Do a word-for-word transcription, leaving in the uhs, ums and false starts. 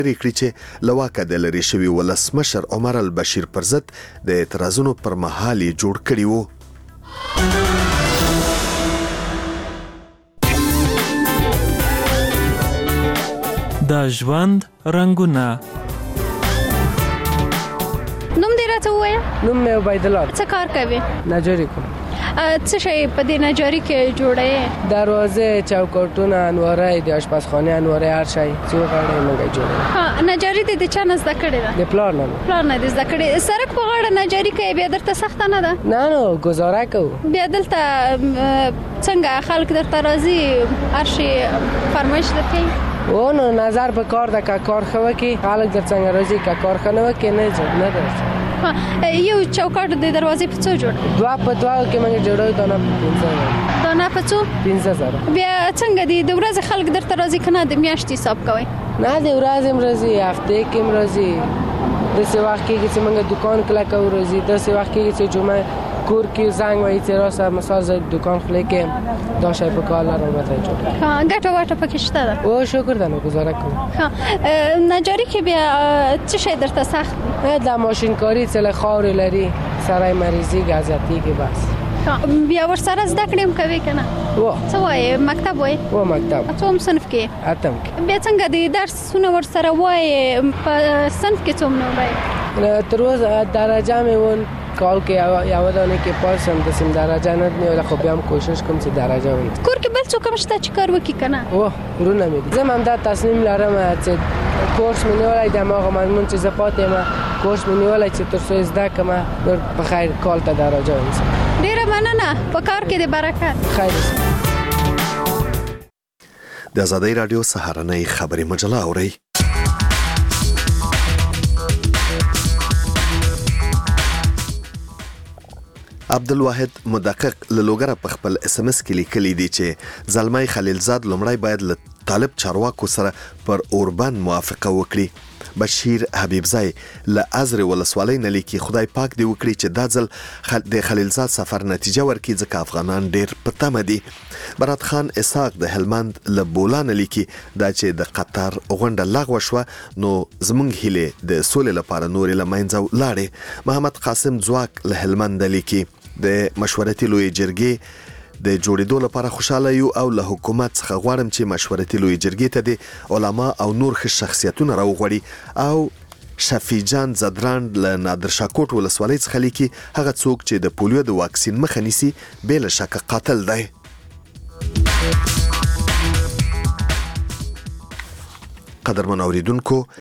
کړی چې له واکه د لرې شوي ولسمشر عمر البشیر پر ضد د اعتراضونو پر مهال یې جوړ کړي وو. د ژوند رنګونه. نوم دې راته ووایه. نوم مې عبیدالله. څه کار کوې؟ نجاري کوم. څه شی په دې نجاري کې جوړوې؟ دروازې، چوکاټونه، انوارۍ، د اشپزخانې انوارۍ، هر شی چې وغواړې موږ یې جوړوو. ها، نجاري دې د چا نه زده کړې ده؟ د پلار نه. پلار نه دې زده کړې. سړک په غاړه نجاري کوې، بیا درته سخته نه ده؟ نه نو ګزاره کوو. بیا دلته څنګه خلک درته راځي، هر شي فرمایش درکوي؟ او نو نظر په کار ده، که کار ښه وکړي خلک در څنګه راځي، که کار ښه نه وکړي نه نه درځي. یو چوکاټ د دروازې په څو جوړ؟ دوه په دوه کې موږ جوړوو، دانه په پنځه زره. دانه په څو؟ پنځه زره. بیا څنګه دي د ورځې خلک درته راځي که نه د میاشتې حساب کوئ؟ نه د ورځې هم راځي، هفتې کې هم راځي. داسې وخت کېږي چې موږ دکان کلکه راځي، داسې وخت کېږي چې جمعه کور کې زنګ وایي چې راسه مثال زه دکان خولې کې دا شی په کار لرم راته جوړ کړم. ها، ګټه واټه پکې شته ده؟ او شکر ده، نو ګزاره کوم. ها، نجاري کې بیا څه شی درته سخت دی؟ د ماشین کاري څه له خاورې لري، سړی مریضي ګازتي کې بس. ها، بیا ورسره زده کړې هم کوې که نه؟ و څه وایې، مکتب وایې؟ و مکتب. څوم صنف کې؟ اتم کې. بیا څنګه د درسونه ورسره وایې، په صنف کې څوم نمره یې؟ تر اوسه درجه مې ون کال کې یو دانه کې پاس هم داسې درجه نه میوله، خو بیا هم کوشش کوم چې درجه ونیسم. کور کې بل څوک هم شته چې کار وکړي که نه؟ اوه وروڼه مې دي. زه هم همدا تصمیم لرم چې کورس مې نیولی د هماغه مضمون چې زه پاتې یم، کورس مې نیولی چې تر څو زده کړم نور په خیر کال ته درجه ونیسم. ډېره مننه، په کار کې د برکت. خیر اوسه. د ازادۍ راډیو سهارنۍ خبري مجله اورئ. عبدالواحد مدقق له لوګره په خپل اس ام اس کې لیکلي دي چې زلمی خلیلزاد لومړی باید له طالب چارواکو سره پر اوربند موافقه وکړي. بشیر حبیبزای له ازرې ولسوالۍ نه لیکي خدای پاک دې وکړي چې دا ځل د خلیلزاد سفر نتیجه ورکړي ځکه افغانان ډېر په تمه دي. برات خان اسحاق د هلمند له بولا نه لیکي دا چې د قطر غونډه لغوه شوه نو زموږ هیلې د سولې لپاره نورې له منځه لاړې. محمد قاسم ځواک له هلمند لیکي د مشورتي لویې جرګې د جوړېدو لپاره خوشاله یو او له حکومت څخه غواړم چې مشورتي لویې جرګې ته د علما او نور ښه شخصیتونه راوغواړي. او شفیع جان زدران له نادرشاه کوټ ولسوالۍ څخه لیکي هغه څوک چې د پولیو د واکسین مخه نیسي بې له شکه قاتل دی. قدرمن اوریدونکو